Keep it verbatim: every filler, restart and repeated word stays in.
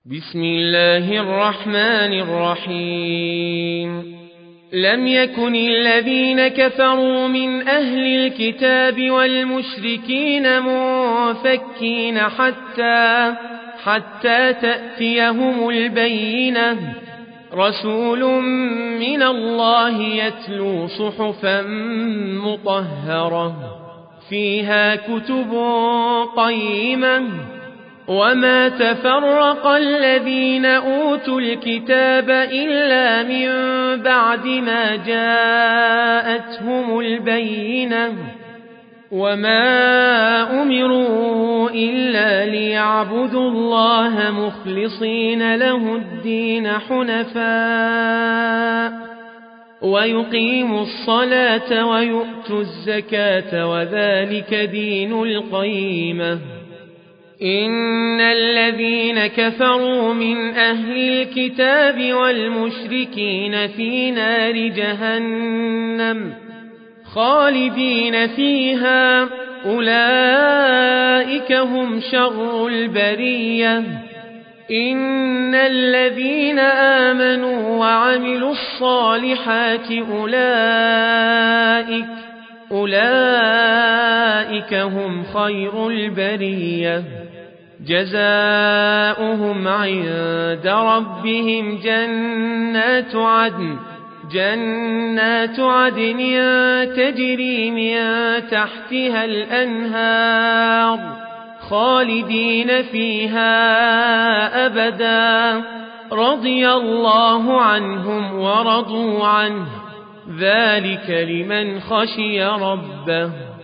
بسم الله الرحمن الرحيم لم يكن الذين كفروا من أهل الكتاب والمشركين منفكين حتى حتى تأتيهم البينة رسول من الله يتلو صحفا مطهرة فيها كتب قيمة وما تفرق الذين أوتوا الكتاب إلا من بعد ما جاءتهم البينة وما أمروا إلا ليعبدوا الله مخلصين له الدين حنفاء ويقيموا الصلاة ويؤتوا الزكاة وذلك دين القيمة إن الذين كفروا من أهل الكتاب والمشركين في نار جهنم خالدين فيها أولئك هم شر البرية إن الذين آمنوا وعملوا الصالحات أولئك أولئك هم خير البرية جزاؤهم عند ربهم جنات عدن جنات عدن تجري من تحتها الأنهار خالدين فيها أبدا رضي الله عنهم ورضوا عنه ذلك لمن خشي ربه